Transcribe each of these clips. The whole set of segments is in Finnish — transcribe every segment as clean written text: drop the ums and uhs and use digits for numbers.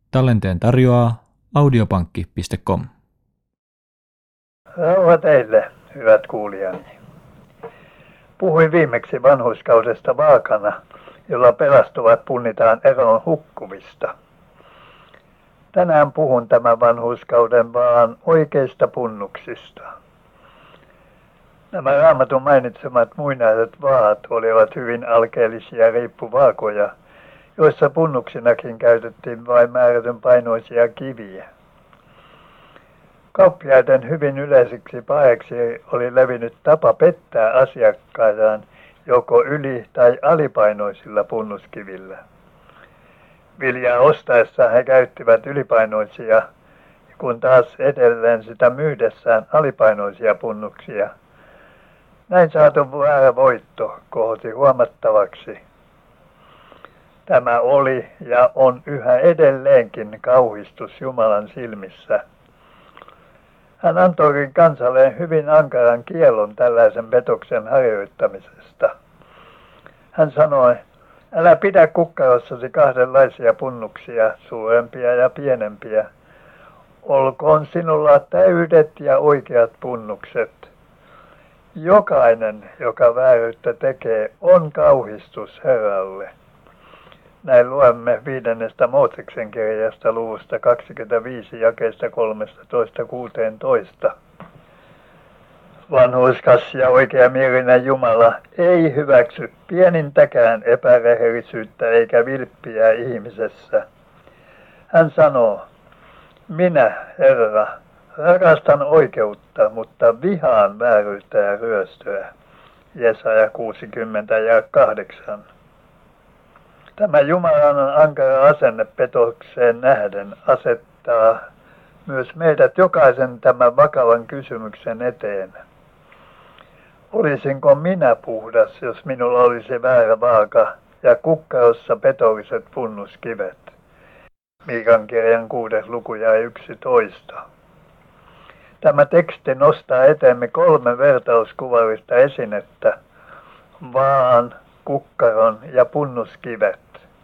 Tallenteen tarjoaa audiopankki.com. Rauha teille, hyvät kuulijani. Puhuin viimeksi vanhurskaudesta vaakana, jolla pelastuvat punnitaan eroon hukkuvista. Tänään puhun tämän vanhurskauden vaan oikeista punnuksista. Nämä Raamatun mainitsemat muinaiset vaat olivat hyvin alkeellisia riippuvaakoja, joissa punnuksinakin käytettiin vain määrätyn painoisia kiviä. Kauppiaiden hyvin yleisiksi paheksi oli levinnyt tapa pettää asiakkaitaan joko yli- tai alipainoisilla punnuskivillä. Viljaa ostaessaan he käyttivät ylipainoisia, kun taas edelleen sitä myydessään alipainoisia punnuksia. Näin saatu väärä voitto kohosi huomattavaksi. Tämä oli ja on yhä edelleenkin kauhistus Jumalan silmissä. Hän antoikin kansalle hyvin ankaran kiellon tällaisen petoksen harjoittamisesta. Hän sanoi, älä pidä kukkarossasi kahdenlaisia punnuksia, suurempia ja pienempiä. Olkoon sinulla täydet ja oikeat punnukset. Jokainen, joka vääryyttä tekee, on kauhistus Herralle. Näin luemme 5. Mooseksen kirjasta luvusta 25 jakeesta 13-16. Vanhurskas ja oikeamielinen Jumala ei hyväksy pienintäkään epärehellisyyttä eikä vilppiä ihmisessä. Hän sanoo, minä, Herra, rakastan oikeutta, mutta vihaan vääryyttä ja ryöstöä. Jesaja 60:8. Tämä Jumalan ankara asenne petokseen nähden asettaa myös meidät jokaisen tämän vakavan kysymyksen eteen. Olisinko minä puhdas, jos minulla olisi väärä vaaka ja kukkarossa petolliset punnuskivet? Miikan kirjan 6. luku ja 11. Tämä teksti nostaa eteemme 3 vertauskuvallista esinettä, vaan, kukkaron ja punnuskivet.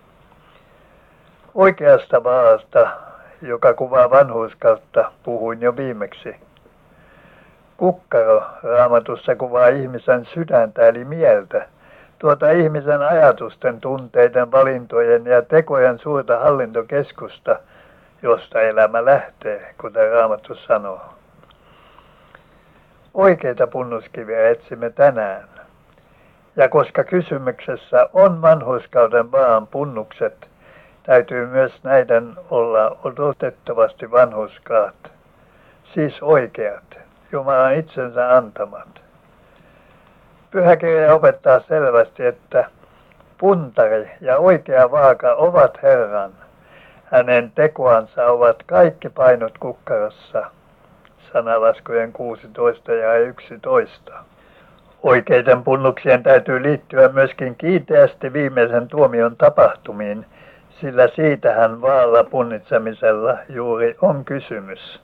Oikeasta vaasta, joka kuvaa vanhurskautta, puhuin jo viimeksi. Kukkaro Raamatussa kuvaa ihmisen sydäntä eli mieltä, tuota ihmisen ajatusten, tunteiden, valintojen ja tekojen suurta hallintokeskusta, josta elämä lähtee, kuten Raamattu sanoo. Oikeita punnuskiviä etsimme tänään. Ja koska kysymyksessä on vanhurskauden vaan punnukset, täytyy myös näiden olla odotettavasti vanhurskaat, siis oikeat, Jumalan itsensä antamat. Pyhäkirja opettaa selvästi, että puntari ja oikea vaaka ovat Herran. Hänen tekoansa ovat kaikki painot kukkarossa. Sanalaskujen 16 ja 11. Oikeiden punnuksien täytyy liittyä myöskin kiinteästi viimeisen tuomion tapahtumiin, sillä siitähän vaalla punnitsemisella juuri on kysymys.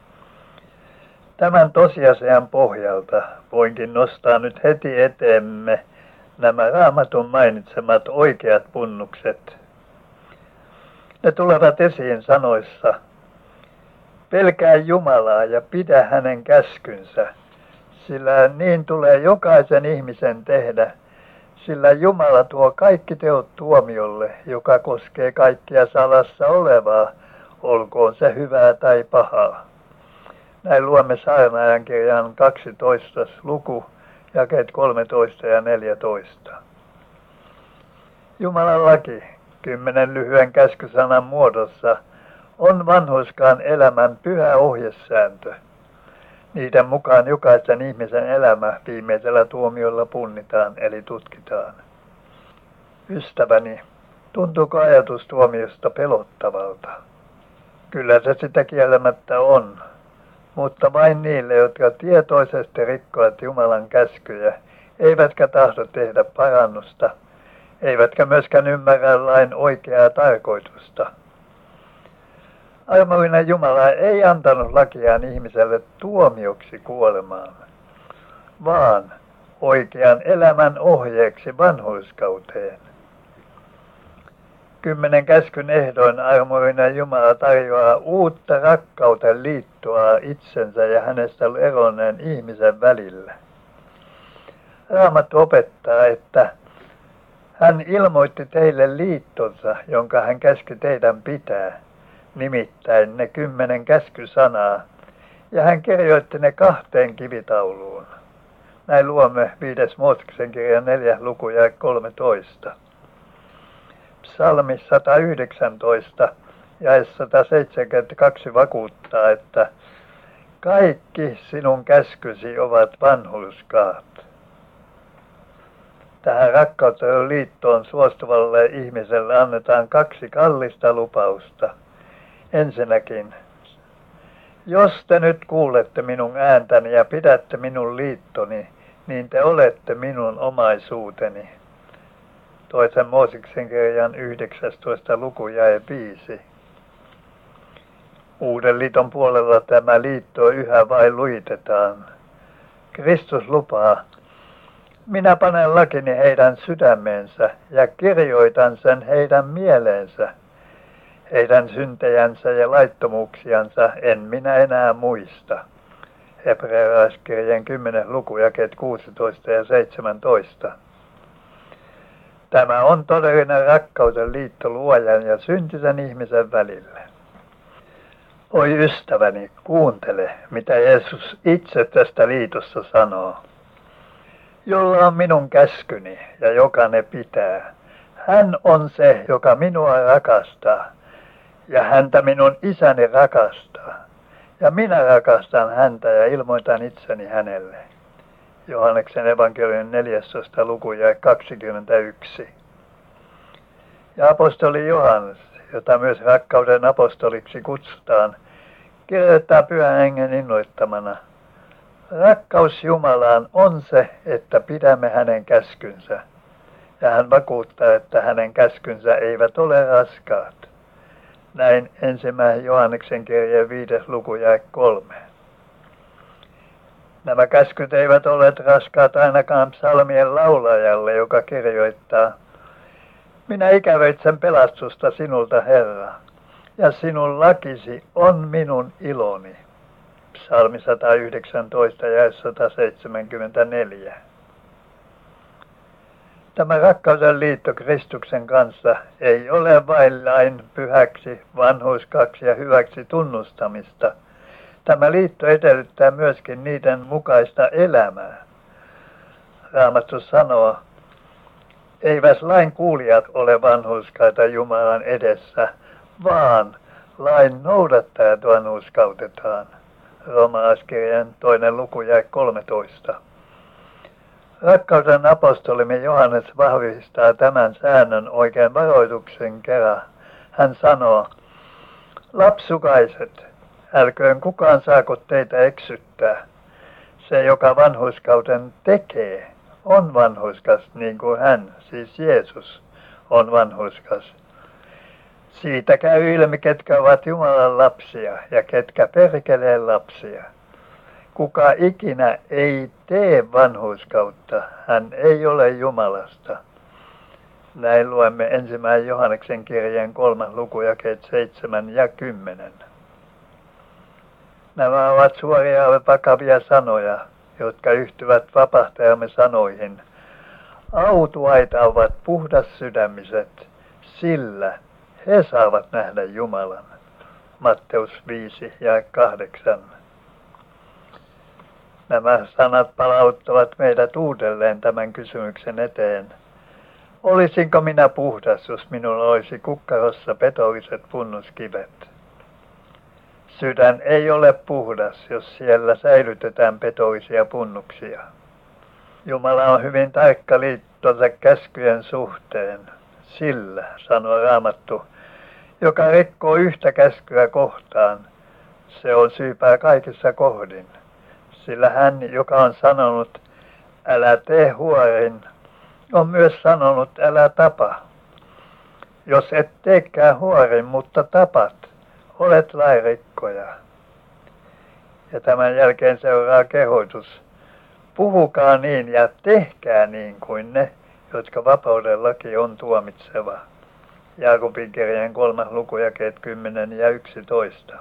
Tämän tosiasian pohjalta voinkin nostaa nyt heti eteemme nämä Raamatun mainitsemat oikeat punnukset. Ne tulevat esiin sanoissa, pelkää Jumalaa ja pidä hänen käskynsä, sillä niin tulee jokaisen ihmisen tehdä, sillä Jumala tuo kaikki teot tuomiolle, joka koskee kaikkia salassa olevaa, olkoon se hyvää tai pahaa. Näin luemme Saarnaajan kirjan 12. luku, jakeet 13 ja 14. Jumalan laki, 10 lyhyen käskysanan muodossa, on vanhurskaan elämän pyhä ohjesääntö. Niiden mukaan jokaisen ihmisen elämä viimeisellä tuomiolla punnitaan eli tutkitaan. Ystäväni, tuntuuko ajatus tuomiosta pelottavalta? Kyllä se sitä kieltämättä on, mutta vain niille, jotka tietoisesti rikkovat Jumalan käskyjä, eivätkä tahdo tehdä parannusta, eivätkä myöskään ymmärrä lain oikeaa tarkoitusta. Armollinen Jumala ei antanut lakiaan ihmiselle tuomioksi kuolemaan, vaan oikean elämän ohjeeksi vanhurskauteen. 10 käskyn ehdoin armollinen Jumala tarjoaa uutta rakkauden liittoa itsensä ja hänestä eronneen ihmisen välillä. Raamattu opettaa, että hän ilmoitti teille liittonsa, jonka hän käski teidän pitää, nimittäin ne 10 käskysanaa, ja hän kirjoitti ne 2 kivitauluun. Näin luomme 5. Mooseksen kirjan 4. luku ja 13. Psalmi 119 ja 172 vakuuttaa, että kaikki sinun käskysi ovat vanhurskaat. Tähän rakkauteen liittoon suostuvalle ihmiselle annetaan 2 kallista lupausta. Ensinnäkin, jos te nyt kuulette minun ääntäni ja pidätte minun liittoni, niin te olette minun omaisuuteni. 2. Mooseksen kirjan 19. luku jae 5. Uuden liiton puolella tämä liitto yhä vain lujitetaan. Kristus lupaa, minä panen lakini heidän sydämeensä ja kirjoitan sen heidän mieleensä. Heidän syntejänsä ja laittomuuksiansa en minä enää muista. Hebrealaiskirjan 10. luku jakeet 16 ja 17. Tämä on todellinen rakkauden liitto luojan ja syntisen ihmisen välillä. Oi ystäväni, kuuntele, mitä Jeesus itse tästä liitosta sanoo. Jolla on minun käskyni ja joka ne pitää. Hän on se, joka minua rakastaa, ja häntä minun isäni rakastaa. Ja minä rakastan häntä ja ilmoitan itseni hänelle. Johanneksen evankeliumin 14. luku ja 21. Ja apostoli Johannes, jota myös rakkauden apostoliksi kutsutaan, kirjoittaa Pyhän Hengen innoittamana. Rakkaus Jumalaan on se, että pidämme hänen käskynsä. Ja hän vakuuttaa, että hänen käskynsä eivät ole raskaat. Näin 1. Johanneksen kirjan 5. luku jae 3. Nämä käskyt eivät ole raskaat ainakaan psalmien laulajalle, joka kirjoittaa, minä ikävöitsen pelastusta sinulta, Herra, ja sinun lakisi on minun iloni. Psalmi 119 ja 174. Tämä rakkauden liitto Kristuksen kanssa ei ole vain lain pyhäksi, vanhurskaaksi ja hyväksi tunnustamista. Tämä liitto edellyttää myöskin niiden mukaista elämää. Raamattu sanoo, eivät lain kuulijat ole vanhurskaita Jumalan edessä, vaan lain noudattajat vanhurskautetaan. Roomalaiskirjan 2. luku jae 13. Rakkauden apostolimme Johannes vahvistaa tämän säännön oikein varoituksen kerran. Hän sanoo, lapsukaiset, älköön kukaan saako teitä eksyttää. Se, joka vanhurskauden tekee, on vanhurskas niin kuin hän, siis Jeesus, on vanhurskas. Siitä käy ilmi, ketkä ovat Jumalan lapsia ja ketkä perkeleen lapsia. Kuka ikinä ei tee vanhurskautta, hän ei ole Jumalasta. Näin luemme 1. Johanneksen kirjeen 3. luku jakeet 7 ja 10. Nämä ovat suoria ja vakavia sanoja, jotka yhtyvät vapahtajamme sanoihin. Autuaita ovat puhdassydämiset, sillä he saavat nähdä Jumalan. Matteus 5 ja 8. Nämä sanat palauttavat meidät uudelleen tämän kysymyksen eteen. Olisinko minä puhdas, jos minulla olisi kukkarossa petolliset punnuskivet? Sydän ei ole puhdas, jos siellä säilytetään petollisia punnuksia. Jumala on hyvin tarkka liittonsa käskyjen suhteen. Sillä, sanoo Raamattu, joka rikkoo yhtä käskyä kohtaan, se on syypää kaikissa kohdin. Sillä hän, joka on sanonut, älä tee huorin, on myös sanonut, älä tapa. Jos et teekään huorin, mutta tapat, olet lainrikkoja. Ja tämän jälkeen seuraa kehotus. Puhukaa niin ja tehkää niin kuin ne, jotka vapauden laki on tuomitseva. Jaakobin kirjeen 3. luku jakeet 10 ja 11.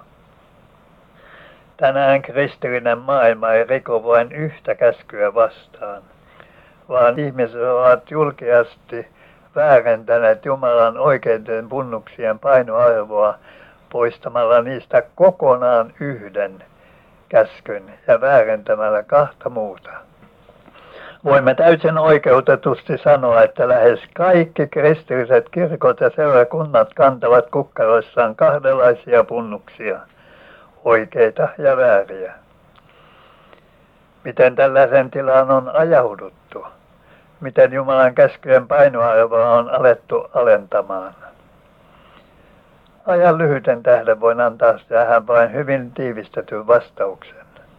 Tänään kristillinen maailma ei riko vain yhtä käskyä vastaan, vaan ihmiset ovat julkeasti väärentäneet Jumalan oikeiden punnuksien painoarvoa poistamalla niistä kokonaan yhden käskyn ja väärentämällä 2 muuta. Voimme täysin oikeutetusti sanoa, että lähes kaikki kristilliset kirkot ja seurakunnat kantavat kukkaroissaan 2 punnuksia, oikeita ja vääriä. Miten tällaisen tilaan on ajauduttu? Miten Jumalan käskyjen painoarvoa on alettu alentamaan? Ajan lyhyten tähden voin antaa tähän vain hyvin tiivistetyn vastauksen.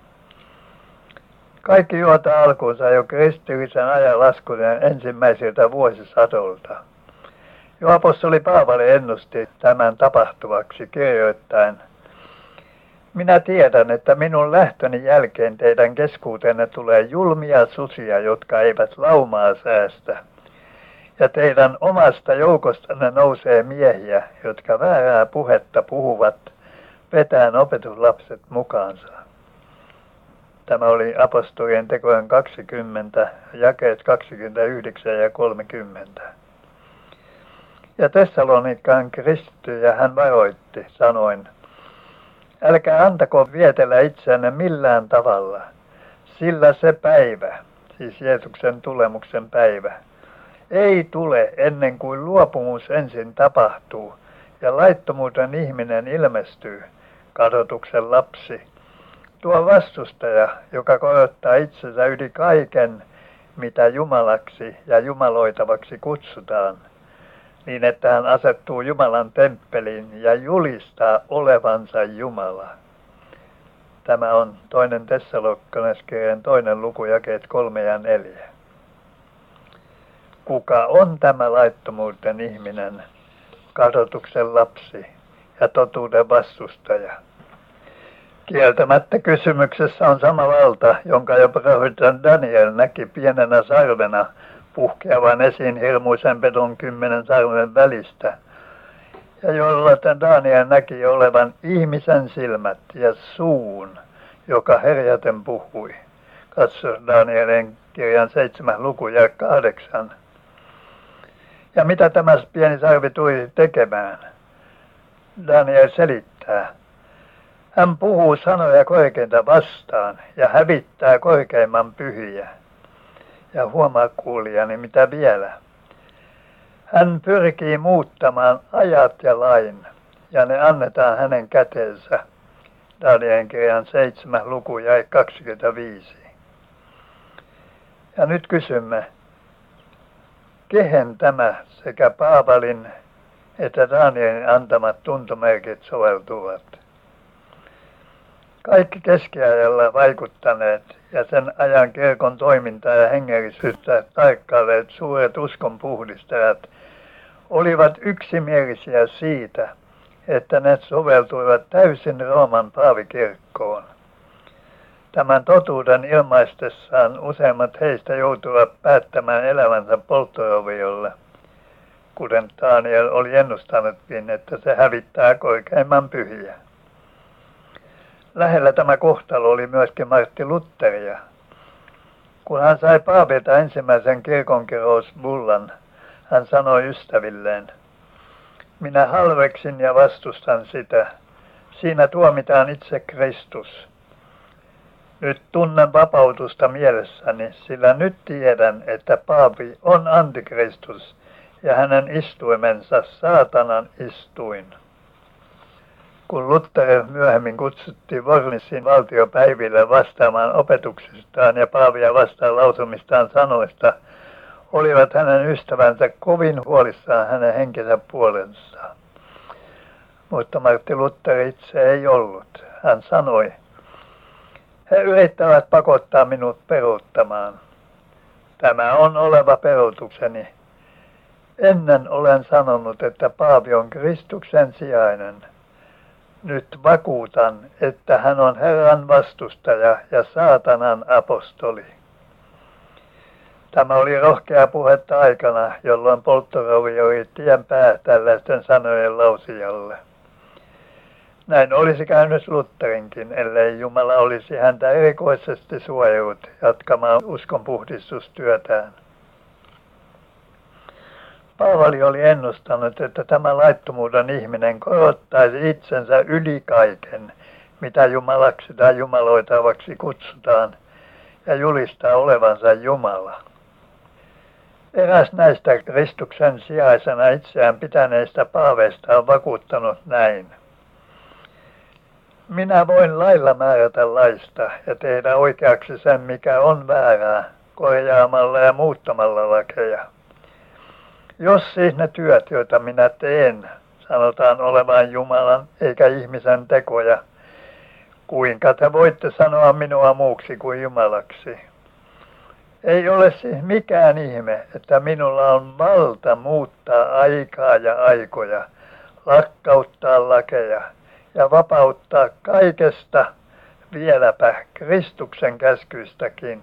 Kaikki juontaa alkuunsa jo kristillisen ajanlaskujen ensimmäisiltä vuosisadolta. Jo apostoli Paavali ennusti tämän tapahtuvaksi kirjoittaen: minä tiedän, että minun lähtöni jälkeen teidän keskuuteenne tulee julmia susia, jotka eivät laumaa säästä. Ja teidän omasta joukostanne nousee miehiä, jotka väärää puhetta puhuvat, vetäen opetuslapset mukaansa. Tämä oli apostolien tekojen 20, jakeet 29 ja 30. Ja Tessalonikkaan kristittyjä hän varoitti sanoen: älkää antako vietellä itseänne millään tavalla, sillä se päivä, siis Jeesuksen tulemuksen päivä, ei tule ennen kuin luopumus ensin tapahtuu ja laittomuuden ihminen ilmestyy, kadotuksen lapsi, tuo vastustaja, joka korottaa itsensä yli kaiken, mitä Jumalaksi ja jumaloitavaksi kutsutaan, niin että hän asettuu Jumalan temppeliin ja julistaa olevansa Jumala. Tämä on 2. Tessalonikalaiskirjeen 2. luku jakeet 3 ja 4. Kuka on tämä laittomuuden ihminen, kadotuksen lapsi ja totuuden vastustaja? Kieltämättä kysymyksessä on sama valta, jonka jo prorohta Daniel näki pienenä sarvena puhkeavan esiin hirmuisen pedon 10 sarven välistä, ja jolla Daniel näki olevan ihmisen silmät ja suun, joka herjaten puhui. Katso Danielin kirjan 7. luku ja 8. Ja mitä tämä pieni sarvi tulisi tekemään? Daniel selittää. Hän puhuu sanoja korkeinta vastaan ja hävittää korkeimman pyhiä. Ja huomaa kuulijani mitä vielä. Hän pyrkii muuttamaan ajat ja lain, ja ne annetaan hänen käteensä. Danielin kirjan 7. luku jae 25. Ja nyt kysymme, kehen tämä sekä Paavalin että Danielin antamat tuntomerkit soveltuvat? Kaikki keskiajalla vaikuttaneet ja sen ajan kirkon toimintaa ja hengellisyyttä tarkkailleet suuret uskonpuhdistajat olivat yksimielisiä siitä, että ne soveltuivat täysin Rooman paavikirkkoon. Tämän totuuden ilmaistessaan useimmat heistä joutuivat päättämään elämänsä polttoroviolle, kuten Daniel oli ennustanutkin, että se hävittää korkeimman pyhiä. Lähellä tämä kohtalo oli myöskin Martti Lutheria. Kun hän sai paavilta ensimmäisen kirkonkirousbullan, hän sanoi ystävilleen: minä halveksin ja vastustan sitä. Siinä tuomitaan itse Kristus. Nyt tunnen vapautusta mielessäni, sillä nyt tiedän, että paavi on antikristus ja hänen istuimensa saatanan istuin. Kun Luther myöhemmin kutsuttiin Wormsin valtiopäiville vastaamaan opetuksistaan ja paavia vastaan lausumistaan sanoista, olivat hänen ystävänsä kovin huolissaan hänen henkensä puolensa. Mutta Martti Luther itse ei ollut. Hän sanoi: he yrittävät pakottaa minut peruuttamaan. Tämä on oleva peruutukseni. Ennen olen sanonut, että paavi on Kristuksen sijainen. Nyt vakuutan, että hän on Herran vastustaja ja saatanan apostoli. Tämä oli rohkea puhetta aikana, jolloin polttorouvi oli tien pää tällaisten sanojen lausijalle. Näin olisi käynyt Lutherinkin, ellei Jumala olisi häntä erikoisesti suojellut jatkamaan uskonpuhdistustyötään. Paavali oli ennustanut, että tämä laittomuuden ihminen korottaisi itsensä yli kaiken, mitä jumalaksi tai jumaloitavaksi kutsutaan, ja julistaa olevansa Jumala. Eräs näistä Kristuksen sijaisena itseään pitäneistä paaveista on vakuuttanut näin. Minä voin lailla määrätä laista ja tehdä oikeaksi sen, mikä on väärää, korjaamalla ja muuttamalla lakeja. Jos siis ne työt, joita minä teen, sanotaan olevan Jumalan eikä ihmisen tekoja, kuinka te voitte sanoa minua muuksi kuin Jumalaksi? Ei ole siis mikään ihme, että minulla on valta muuttaa aikaa ja aikoja, lakkauttaa lakeja ja vapauttaa kaikesta, vieläpä Kristuksen käskyistäkin.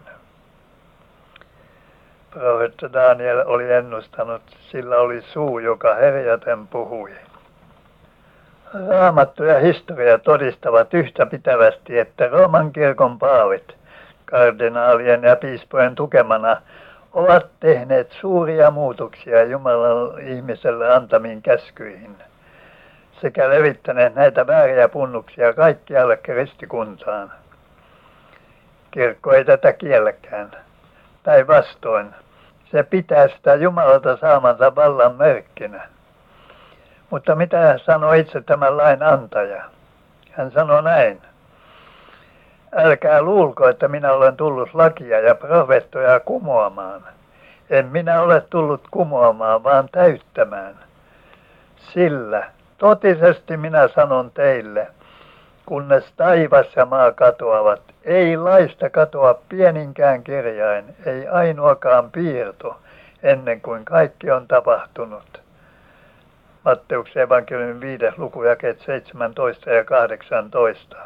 Profeetta Daniel oli ennustanut, sillä oli suu, joka herjaten puhui. Raamattu ja historia todistavat yhtäpitävästi, että Rooman kirkon paavit, kardinaalien ja piispojen tukemana, ovat tehneet suuria muutoksia Jumalan ihmiselle antamiin käskyihin, sekä levittäneet näitä vääriä punnuksia kaikkialle kristikuntaan. Kirkko ei tätä kielläkään. Päinvastoin, se pitää sitä Jumalalta saamansa vallan merkkinä. Mutta mitä sanoi itse tämän lain antaja? Hän sanoi näin. Älkää luulko, että minä olen tullut lakia ja profeettoja kumoamaan. En minä ole tullut kumoamaan, vaan täyttämään. Sillä totisesti minä sanon teille, kunnes taivas ja maa katoavat, ei laista katoa pieninkään kirjain, ei ainoakaan piirto, ennen kuin kaikki on tapahtunut. Matteuksen evankeliumin 5. luku jakeet 17 ja 18.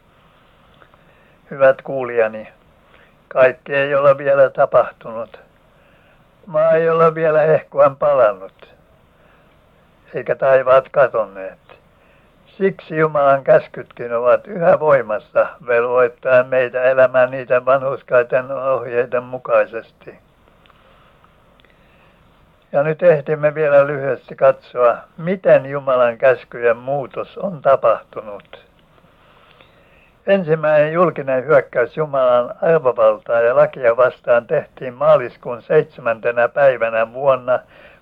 Hyvät kuulijani, kaikki ei ole vielä tapahtunut. Maa ei ole vielä hehkuan palannut, eikä taivaat katonneet. Siksi Jumalan käskytkin ovat yhä voimassa velvoittaen meitä elämään niiden vanhurskaiden ohjeiden mukaisesti. Ja nyt ehdimme vielä lyhyesti katsoa, miten Jumalan käskyjen muutos on tapahtunut. Ensimmäinen julkinen hyökkäys Jumalan arvovaltaa ja lakia vastaan tehtiin maaliskuun 7. päivänä vuonna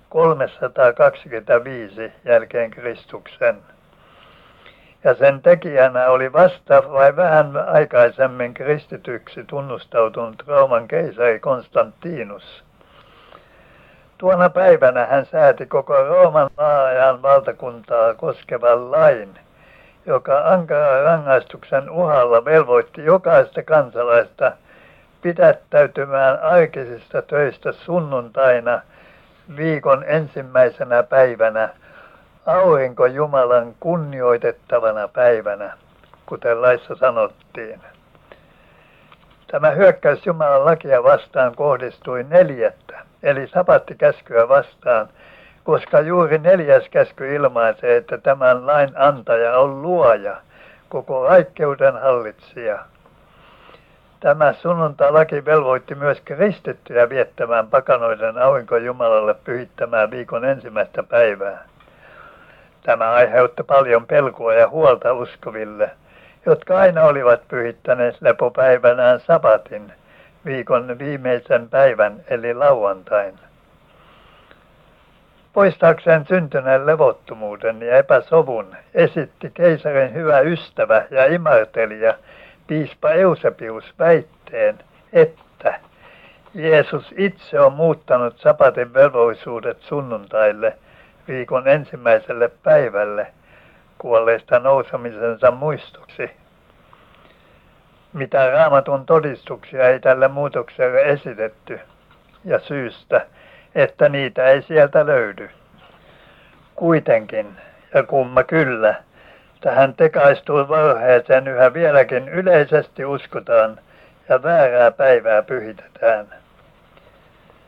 325 jälkeen Kristuksen. Ja sen tekijänä oli vasta vai vähän aikaisemmin kristityksi tunnustautunut Rooman keisari Konstantinus. Tuona päivänä hän sääti koko Rooman maa-ajan valtakuntaa koskevan lain, joka ankaran rangaistuksen uhalla velvoitti jokaista kansalaista pidättäytymään arkisista töistä sunnuntaina viikon ensimmäisenä päivänä, aurinko Jumalan kunnioitettavana päivänä, kuten laissa sanottiin. Tämä hyökkäys Jumalan lakia vastaan kohdistui 4. eli sabattikäskyä vastaan, koska juuri 4. käsky ilmaisee, että tämän lain antaja on luoja, koko kaikkeuden hallitsija. Tämä sunnuntai-laki velvoitti myös kristittyjä viettämään pakanoiden aurinko Jumalalle pyhittämään viikon ensimmäistä päivää. Tämä aiheutti paljon pelkoa ja huolta uskoville, jotka aina olivat pyhittäneet lepopäivänään sabatin, viikon viimeisen päivän eli lauantain. Poistaakseen syntyneen levottomuuden ja epäsovun esitti keisarin hyvä ystävä ja imartelija piispa Eusebius väitteen, että Jeesus itse on muuttanut sabatin velvollisuudet sunnuntaille viikon ensimmäiselle päivälle kuolleista nousemisensa muistoksi. Mitä Raamatun todistuksia ei tälle muutokselle esitetty, ja syystä, että niitä ei sieltä löydy. Kuitenkin, ja kumma kyllä, tähän tekaistuun valheeseen yhä vieläkin yleisesti uskotaan ja väärää päivää pyhitetään.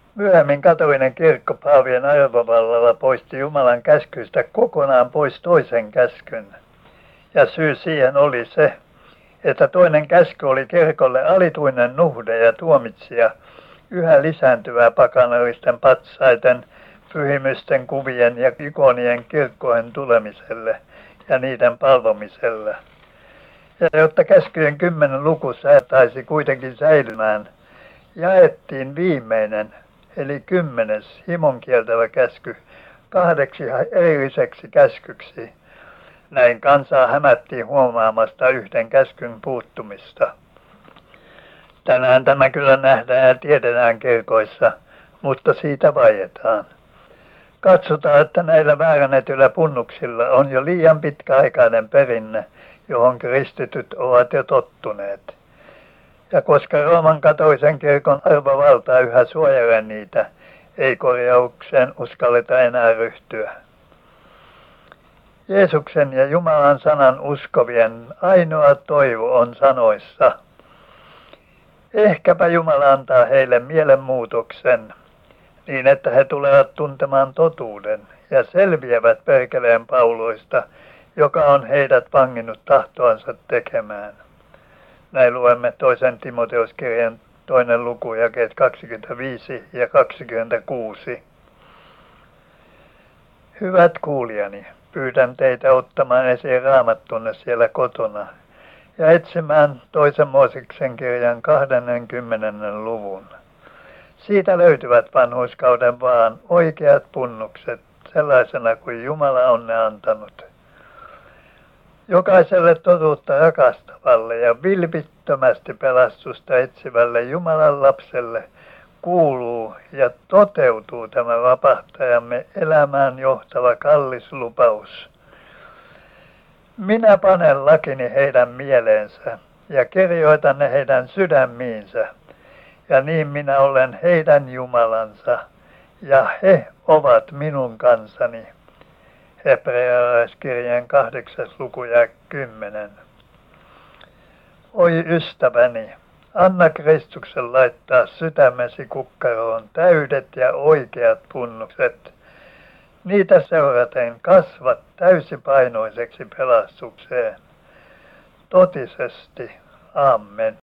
Myöhemmin katolinen kirkko paavien arvovallalla poisti Jumalan käskyistä kokonaan pois toisen käskyn. Ja syy siihen oli se, että toinen käsky oli kirkolle alituinen nuhde ja tuomitsija yhä lisääntyvää pakanallisten patsaiden, pyhimysten kuvien ja ikonien kirkkojen tulemiselle ja niiden palvomiselle. Ja jotta käskyjen 10 luku saataisi kuitenkin säilymään, jaettiin viimeinen, eli 10. himon kieltävä käsky 8 erilliseksi käskyksi. Näin kansaa hämättiin huomaamasta yhden käskyn puuttumista. Tänään tämä kyllä nähdään ja tiedetään kirkoissa, mutta siitä vaietaan. Katsotaan, että näillä väärännetyillä punnuksilla on jo liian pitkäaikainen perinne, johon kristityt ovat jo tottuneet. Ja koska Rooman katolisen kirkon arvovalta yhä suojelee niitä, ei korjaukseen uskalleta enää ryhtyä. Jeesuksen ja Jumalan sanan uskovien ainoa toivo on sanoissa. Ehkäpä Jumala antaa heille mielenmuutoksen, niin että he tulevat tuntemaan totuuden ja selviävät perkeleen pauloista, joka on heidät vanginnut tahtoansa tekemään. Näin luemme 2. Timoteuskirjan 2. luku, jakeet 25 ja 26. Hyvät kuulijani, pyydän teitä ottamaan esiin Raamattunne siellä kotona ja etsimään 2. Mooseksen kirjan 20. luvun. Siitä löytyvät vanhurskauden vaan oikeat punnukset, sellaisena kuin Jumala on ne antanut. Jokaiselle totuutta rakastavalle ja vilpittömästi pelastusta etsivälle Jumalan lapselle kuuluu ja toteutuu tämä vapahtajamme elämään johtava kallis lupaus. Minä panen lakini heidän mieleensä ja kirjoitan ne heidän sydämiinsä, ja niin minä olen heidän Jumalansa, ja he ovat minun kansani. Hebrealaiskirjan 8. luku ja 10. Oi ystäväni, anna Kristuksen laittaa sydämesi kukkaroon täydet ja oikeat punnukset. Niitä seuraten kasvat täysipainoiseksi pelastukseen. Totisesti. Amen.